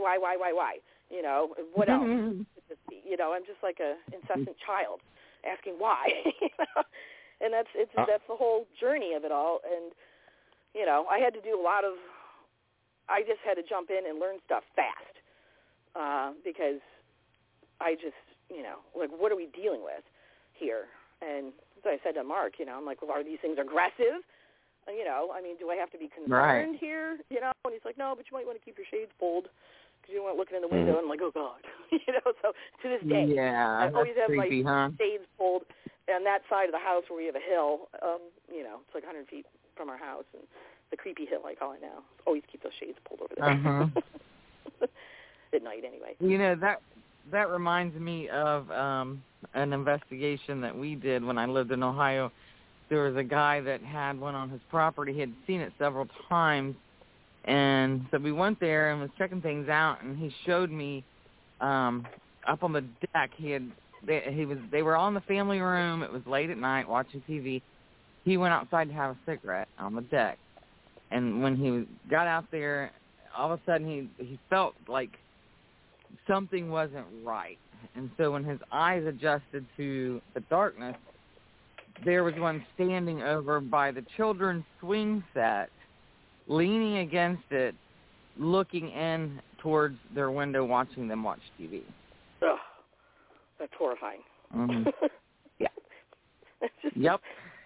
What else? I'm just like a incessant child asking why, and that's the whole journey of it all. And, I had to do I just had to jump in and learn stuff fast because I just, like, what are we dealing with here? And as I said to Mark, I'm like, well, are these things aggressive? Do I have to be concerned here? And he's like, no, but you might want to keep your shades pulled because you don't want looking in the window. And I'm like, oh, God. So to this day, I always have creepy, my shades pulled on that side of the house where we have a hill. It's like 100 feet from our house, and the creepy hill, I call it now. Always keep those shades pulled over there. Uh-huh. At night, anyway. That reminds me of an investigation that we did when I lived in Ohio. There was a guy that had one on his property. He had seen it several times, and so we went there and was checking things out. And he showed me up on the deck. They were all in the family room. It was late at night watching TV. He went outside to have a cigarette on the deck, and when he got out there, all of a sudden he felt like something wasn't right. And so when his eyes adjusted to the darkness, there was one standing over by the children's swing set, leaning against it, looking in towards their window, watching them watch TV. Ugh, that's horrifying. Mm-hmm. Yeah. Yep.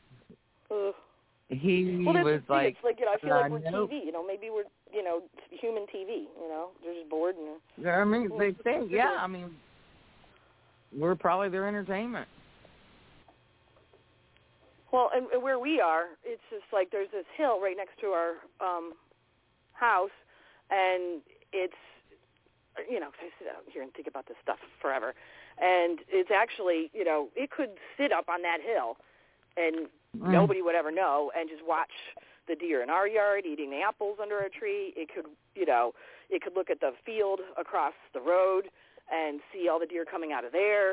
He was like, it's like, I feel like we're nope. TV, maybe we're, human TV, they're just bored. And I mean, they say, we're probably their entertainment. Well, and where we are, it's just like there's this hill right next to our house, and it's, I sit out here and think about this stuff forever, and it's actually, it could sit up on that hill, and nobody would ever know, and just watch the deer in our yard eating the apples under a tree. It could, it could look at the field across the road and see all the deer coming out of there.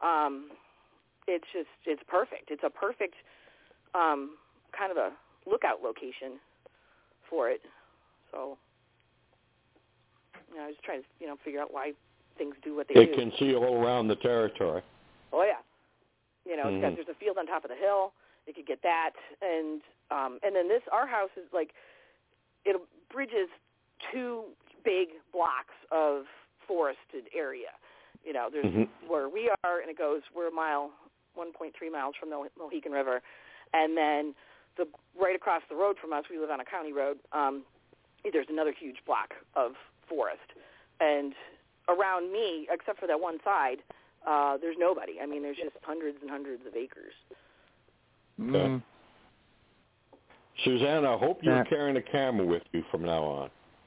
It's perfect. It's a perfect kind of a lookout location for it. So, I was trying to, figure out why things do what they do. It can see all around the territory. Oh, yeah. There's a field on top of the hill. It could get that. And then our house is like, it bridges two big blocks of forested area. There's where we are, and we're 1.3 miles from the Mohican River. And then right across the road from us, we live on a county road, there's another huge block of forest. And around me, except for that one side, there's nobody. I mean, there's just hundreds and hundreds of acres. Okay. Suzanne, I hope you're carrying a camera with you from now on.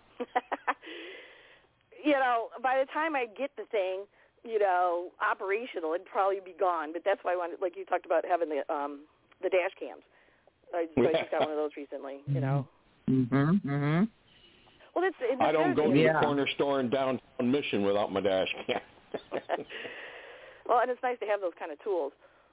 By the time I get the thing, operational, it'd probably be gone. But that's why I wanted, like you talked about having the dash cams. I just got one of those recently, Mm-hmm. Well, I don't go to the corner store in downtown Mission without my dash cam. Well, and it's nice to have those kind of tools.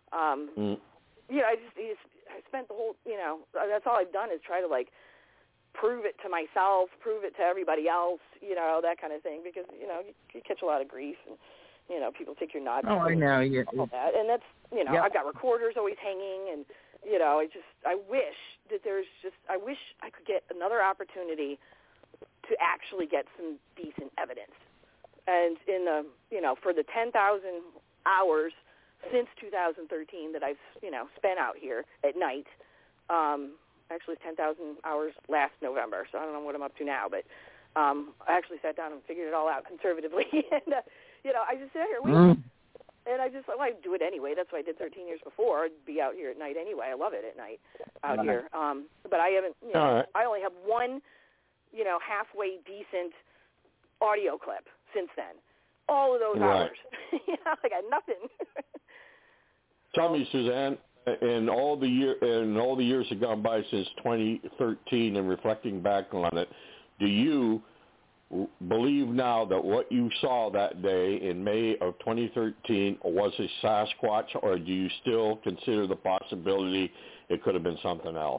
I spent the whole, that's all I've done is try to, like, prove it to myself, prove it to everybody else, that kind of thing, because, you catch a lot of grief, and, people take your nuts. Oh, I know. All that. And that's, I've got recorders always hanging, and, I wish that I wish I could get another opportunity to actually get some decent evidence. And in the, for the 10,000 hours since 2013 that I've, spent out here at night, actually 10,000 hours last November, so I don't know what I'm up to now, but I actually sat down and figured it all out conservatively. And, I just sat here waiting. And I just, I do it anyway. That's what I did 13 years before. I'd be out here at night anyway. I love it at night out here. But I haven't, I only have one, halfway decent audio clip since then. All of those hours. I got nothing. Tell me, Suzanne, in all the years that gone by since 2013 and reflecting back on it, do you believe now that what you saw that day in May of 2013 was a Sasquatch, or do you still consider the possibility it could have been something else?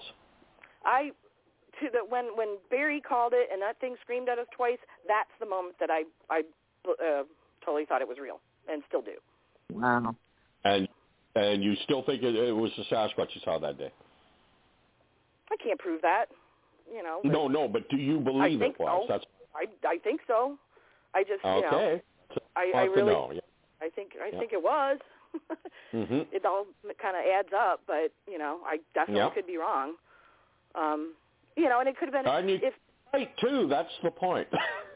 When Barry called it and that thing screamed at us twice, that's the moment that I totally thought it was real, and still do. Wow. And you still think it was the Sasquatch you saw that day? I can't prove that, No, but do you believe it was? So. I think so. I just, okay. I really, know. Yeah. I think it was. Mm-hmm. It all kind of adds up, but I definitely could be wrong. And it could have been. And you right too. That's the point.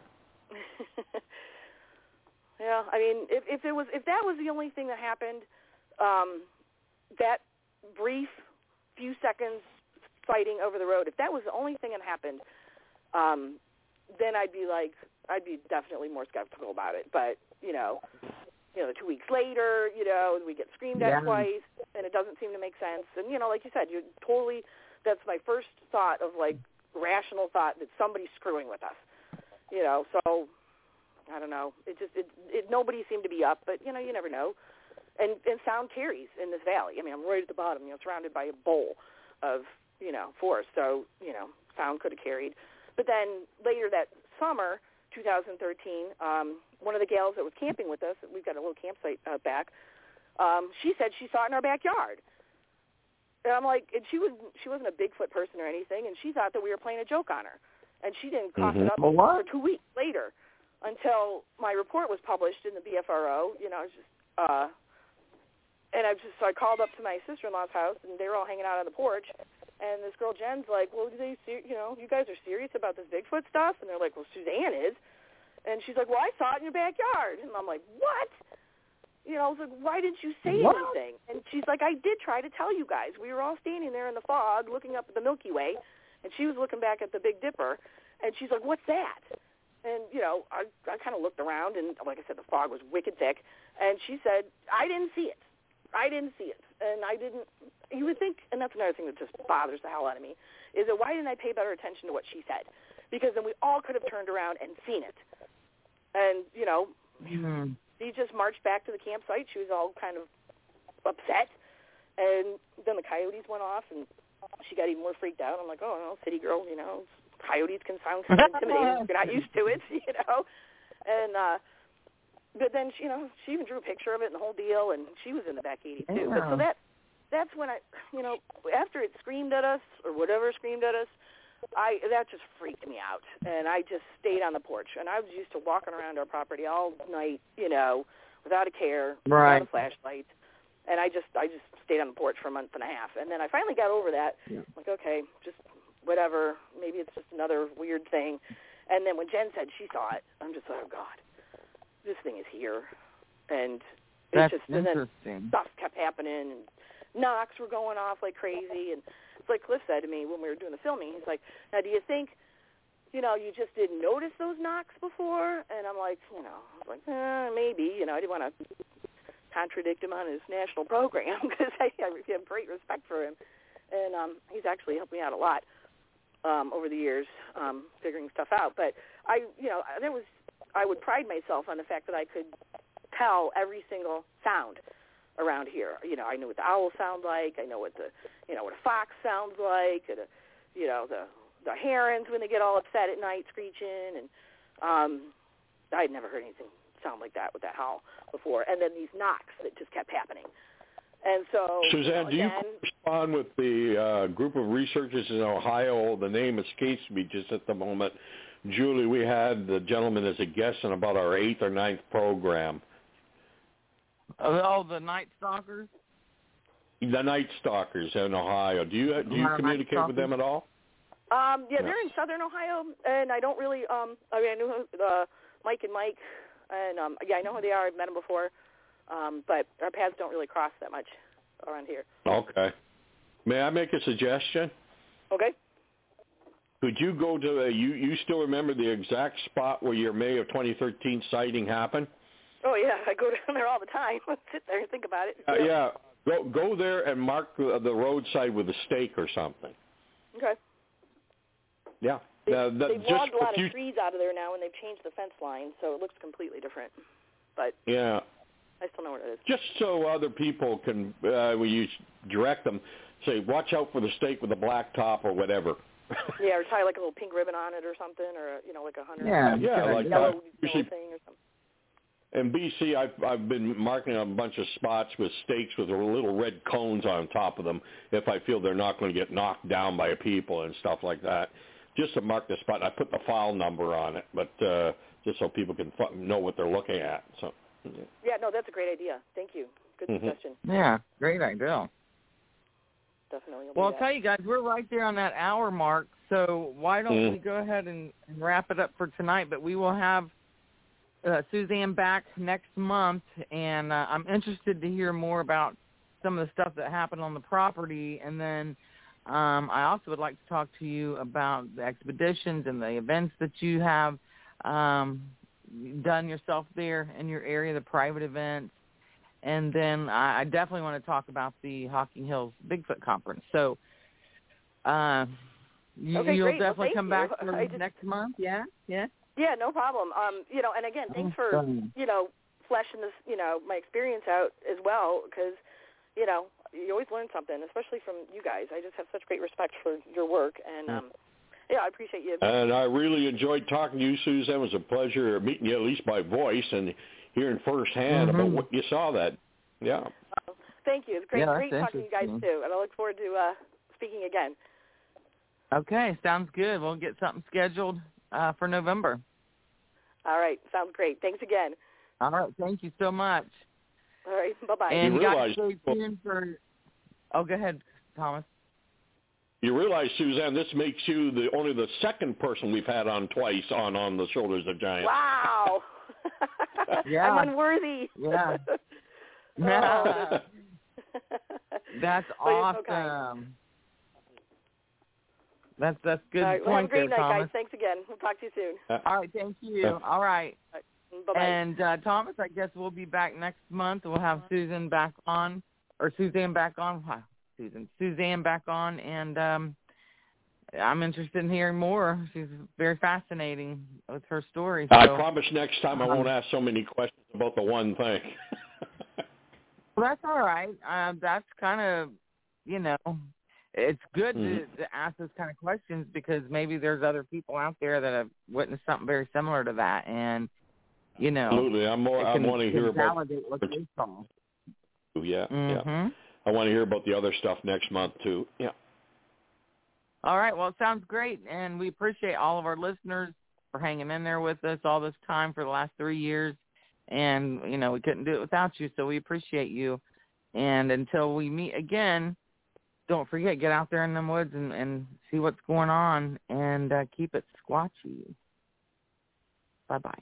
Yeah, I mean, if that was the only thing that happened, that brief few seconds fighting over the road, if that was the only thing that happened, then I'd be definitely more skeptical about it. But 2 weeks later, we get screamed at twice, and it doesn't seem to make sense. And like you said, that's my first thought of rational thought that somebody's screwing with us. So I don't know. Nobody seemed to be up, but you never know. And sound carries in this valley. I mean, I'm right at the bottom, surrounded by a bowl of forest, so sound could have carried. But then later that summer, 2013, one of the gals that was camping with us, we've got a little campsite back, she said she saw it in our backyard. And I'm like, and she wasn't a Bigfoot person or anything, and she thought that we were playing a joke on her. And she didn't cough it up for 2 weeks later until my report was published in the BFRO. So I called up to my sister-in-law's house, and they were all hanging out on the porch. And this girl Jen's like, well, you guys are serious about this Bigfoot stuff? And they're like, well, Suzanne is. And she's like, well, I saw it in your backyard. And I'm like, what? I was like, why didn't you say anything? And she's like, I did try to tell you guys. We were all standing there in the fog looking up at the Milky Way, and she was looking back at the Big Dipper. And she's like, what's that? And, I kind of looked around, and like I said, the fog was wicked thick. And she said, I didn't see it. And I didn't, you would think, and that's another thing that just bothers the hell out of me, is that why didn't I pay better attention to what she said? Because then we all could have turned around and seen it. And, she just marched back to the campsite. She was all kind of upset. And then the coyotes went off, and she got even more freaked out. I'm like, oh, no, city girl, coyotes can sound kind of intimidating if you're not used to it, And, but then, she even drew a picture of it and the whole deal, and she was in the back 82. Yeah. But so that's when I, after it screamed at us, or whatever screamed at us, that just freaked me out. And I just stayed on the porch. And I was used to walking around our property all night, without a care, without a flashlight. And I just stayed on the porch for a month and a half. And then I finally got over that. Yeah. Like, okay, just whatever. Maybe it's just another weird thing. And then when Jen said she saw it, I'm just like, oh, God. This thing is here, and that's just interesting. And then stuff kept happening, and knocks were going off like crazy. And it's like Cliff said to me when we were doing the filming, he's like, now do you think, you just didn't notice those knocks before? And I'm like, maybe, I didn't want to contradict him on his national program because I have great respect for him, and he's actually helped me out a lot over the years figuring stuff out. But I would pride myself on the fact that I could tell every single sound around here. I knew what the owl sounded like. I know what what a fox sounds like. And, the herons when they get all upset at night screeching. And I'd never heard anything sound like that with that howl before. And then these knocks that just kept happening. And so, Suzanne, do you correspond with the group of researchers in Ohio? The name escapes me just at the moment. Julie, we had the gentleman as a guest in about our 8th or 9th program. Oh, the Night Stalkers? The Night Stalkers in Ohio. Do you communicate with them at all? Yeah, they're in Southern Ohio, and I don't really. I knew Mike and Mike, and I know who they are. I've met them before, but our paths don't really cross that much around here. Okay. May I make a suggestion? Okay. Could you go to you still remember the exact spot where your May of 2013 sighting happened? Oh yeah, I go down there all the time. Sit there and think about it. Yeah. Go there and mark the roadside with a stake or something. Okay. Yeah. They've logged a lot of trees out of there now, and they've changed the fence line, so it looks completely different. But yeah, I still know what it is. Just so other people can, when you direct them, say, watch out for the stake with the black top or whatever. Yeah, or tie like a little pink ribbon on it or something, or like a 100. Yeah, like yellow usually thing or something. In BC, I've been marking a bunch of spots with stakes with little red cones on top of them if I feel they're not going to get knocked down by people and stuff like that. Just to mark the spot, I put the file number on it, but just so people can know what they're looking at. So. Yeah, no, that's a great idea. Thank you. Good suggestion. Yeah, great idea. Definitely. Well, I'll tell you guys, we're right there on that hour mark, so why don't we go ahead and wrap it up for tonight? But we will have Suzanne back next month, and I'm interested to hear more about some of the stuff that happened on the property, and then I also would like to talk to you about the expeditions and the events that you have done yourself there in your area, the private events. And then I definitely want to talk about the Hocking Hills Bigfoot Conference. So you'll definitely come back for next month, yeah? Yeah, no problem. And again, thanks for, fleshing this, my experience out as well, because, you always learn something, especially from you guys. I just have such great respect for your work, and, I appreciate you. And I really enjoyed talking to you, Susan. It was a pleasure meeting you, at least by voice, and hearing firsthand about what you saw that. Yeah. Thank you. It's great talking to you guys, too, and I look forward to speaking again. Okay, sounds good. We'll get something scheduled for November. All right, sounds great. Thanks again. All right, thank you so much. All right, bye-bye. And you guys stay tuned for... Oh, go ahead, Thomas. You realize, Suzanne, this makes you only the second person we've had on twice on the Shoulders of Giants. Wow. Yeah. I'm unworthy. Yeah. Oh. That's awesome. That's good. All right, well, have a great night, Thomas. guys. Thanks again. We'll talk to you soon. All right, thank you. All right. Bye-bye. And Thomas, I guess we'll be back next month. We'll have Suzanne back on, Suzanne back on, and I'm interested in hearing more. She's very fascinating with her story. So. I promise next time I won't ask so many questions about the one thing. Well, that's all right. That's kind of, it's good to ask those kind of questions because maybe there's other people out there that have witnessed something very similar to that, and absolutely. I want to hear about validate what they saw. Yeah, yeah. I want to hear about the other stuff next month too. Yeah. All right. Well, it sounds great, and we appreciate all of our listeners for hanging in there with us all this time for the last 3 years. And, we couldn't do it without you, so we appreciate you. And until we meet again, don't forget, get out there in the woods and see what's going on and keep it squatchy. Bye-bye.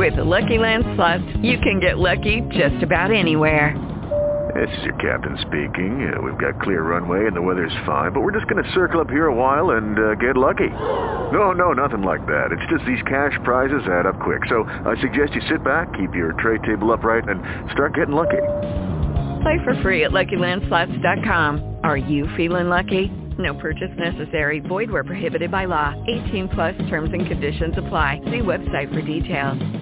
With the Lucky Land Slots, you can get lucky just about anywhere. This is your captain speaking. We've got clear runway and the weather's fine, but we're just going to circle up here a while and get lucky. No, nothing like that. It's just these cash prizes add up quick. So I suggest you sit back, keep your tray table upright, and start getting lucky. Play for free at LuckyLandSlots.com. Are you feeling lucky? No purchase necessary. Void where prohibited by law. 18+ terms and conditions apply. See website for details.